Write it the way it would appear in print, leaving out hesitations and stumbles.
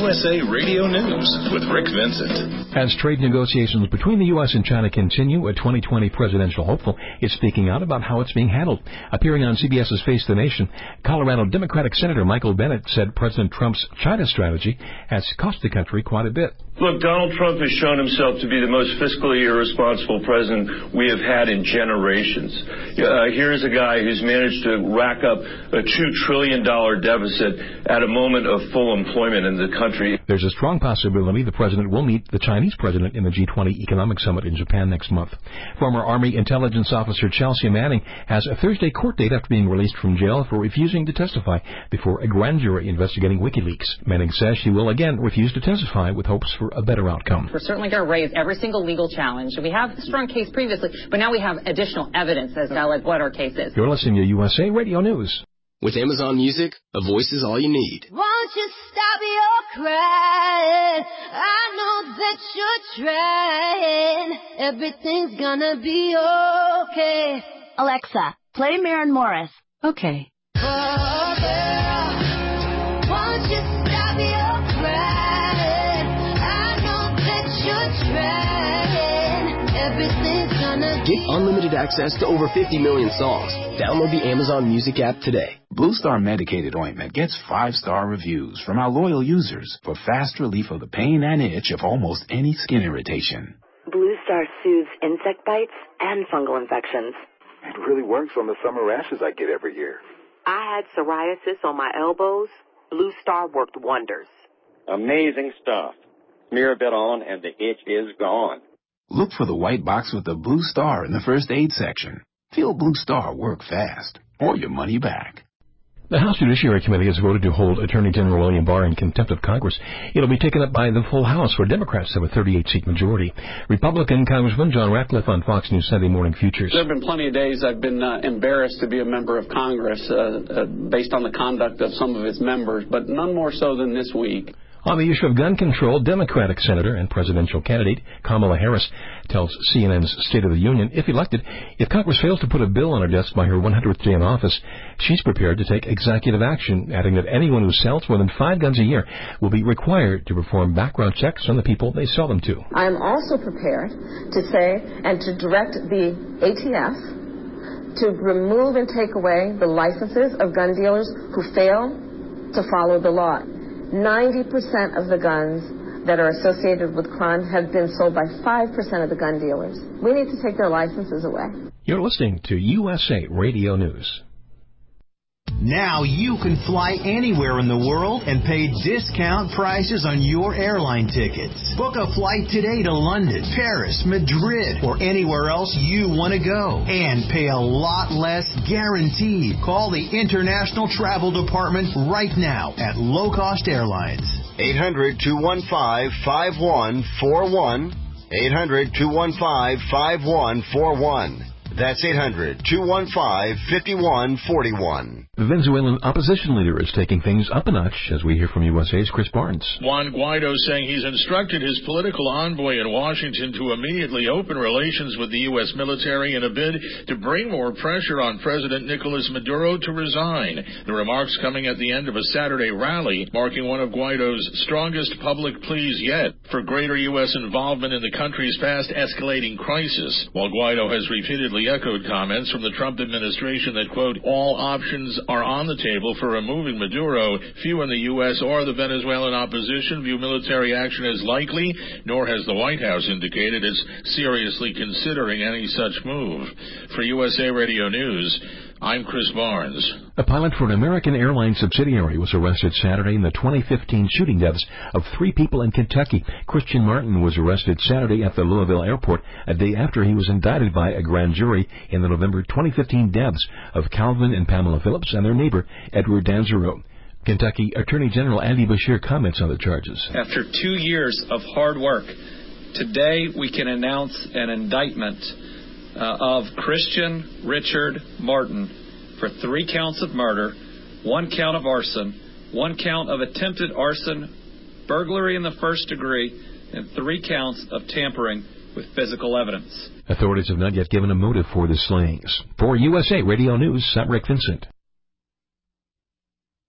USA Radio News with Rick Vincent. As trade negotiations between the U.S. and China continue, a 2020 presidential hopeful is speaking out about how it's being handled. Appearing on CBS's Face the Nation, Colorado Democratic Senator Michael Bennet said President Trump's China strategy has cost the country quite a bit. Look, Donald Trump has shown himself to be the most fiscally irresponsible president we have had in generations. Here's a guy who's managed to rack up a $2 trillion deficit at a moment of full employment in the country. There's a strong possibility the president will meet the Chinese president in the G20 Economic Summit in Japan next month. Former Army Intelligence Officer Chelsea Manning has a Thursday court date after being released from jail for refusing to testify before a grand jury investigating WikiLeaks. Manning says she will again refuse to testify with hopes for a better outcome. We're certainly going to raise every single legal challenge. We have a strong case previously, but now we have additional evidence as to what our case is. You're listening to USA Radio News. With Amazon Music, a voice is all you need. Won't you stop your crying? I know that you're trying. Everything's gonna be okay. Alexa, play Maren Morris. Okay. Oh, girl, won't you stop your crying? I know that you're trying. Everything's gonna be Get unlimited access to over 50 million songs. Download the Amazon Music app today. Blue Star Medicated Ointment gets 5-star reviews from our loyal users for fast relief of the pain and itch of almost any skin irritation. Blue Star soothes insect bites and fungal infections. It really works on the summer rashes I get every year. I had psoriasis on my elbows. Blue Star worked wonders. Amazing stuff. Smear a bit on and the itch is gone. Look for the white box with the Blue Star in the first aid section. Feel Blue Star work fast, or your money back. The House Judiciary Committee has voted to hold Attorney General William Barr in contempt of Congress. It'll be taken up by the full House, where Democrats have a 38-seat majority. Republican Congressman John Ratcliffe on Fox News Sunday Morning Futures. There have been plenty of days I've been embarrassed to be a member of Congress based on the conduct of some of its members, but none more so than this week. On the issue of gun control, Democratic Senator and presidential candidate Kamala Harris tells CNN's State of the Union, if elected, if Congress fails to put a bill on her desk by her 100th day in office, she's prepared to take executive action, adding that anyone who sells more than 5 guns a year will be required to perform background checks on the people they sell them to. I am also prepared to say and to direct the ATF to remove and take away the licenses of gun dealers who fail to follow the law. 90% of the guns that are associated with crime have been sold by 5% of the gun dealers. We need to take their licenses away. You're listening to USA Radio News. Now you can fly anywhere in the world and pay discount prices on your airline tickets. Book a flight today to London, Paris, Madrid, or anywhere else you want to go. And pay a lot less guaranteed. Call the International Travel Department right now at Low Cost Airlines. 800-215-5141. 800-215-5141. That's 800-215-5141. The Venezuelan opposition leader is taking things up a notch, as we hear from USA's Chris Barnes. Juan Guaido saying he's instructed his political envoy in Washington to immediately open relations with the U.S. military in a bid to bring more pressure on President Nicolas Maduro to resign. The remarks coming at the end of a Saturday rally, marking one of Guaido's strongest public pleas yet for greater U.S. involvement in the country's fast escalating crisis, while Guaido has repeatedly echoed comments from the Trump administration that, quote, all options are on the table for removing Maduro. Few in the U.S. or the Venezuelan opposition view military action as likely, nor has the White House indicated it's seriously considering any such move. For USA Radio News, I'm Chris Barnes. A pilot for an American Airlines subsidiary was arrested Saturday in the 2015 shooting deaths of 3 people in Kentucky. Christian Martin was arrested Saturday at the Louisville airport, a day after he was indicted by a grand jury in the November 2015 deaths of Calvin and Pamela Phillips and their neighbor, Edward Danzero. Kentucky Attorney General Andy Beshear comments on the charges. After 2 years of hard work, today we can announce an indictment of Christian Richard Martin for 3 counts of murder, 1 count of arson, 1 count of attempted arson, burglary in the first degree, and 3 counts of tampering with physical evidence. Authorities have not yet given a motive for the slayings. For USA Radio News, I'm Rick Vincent.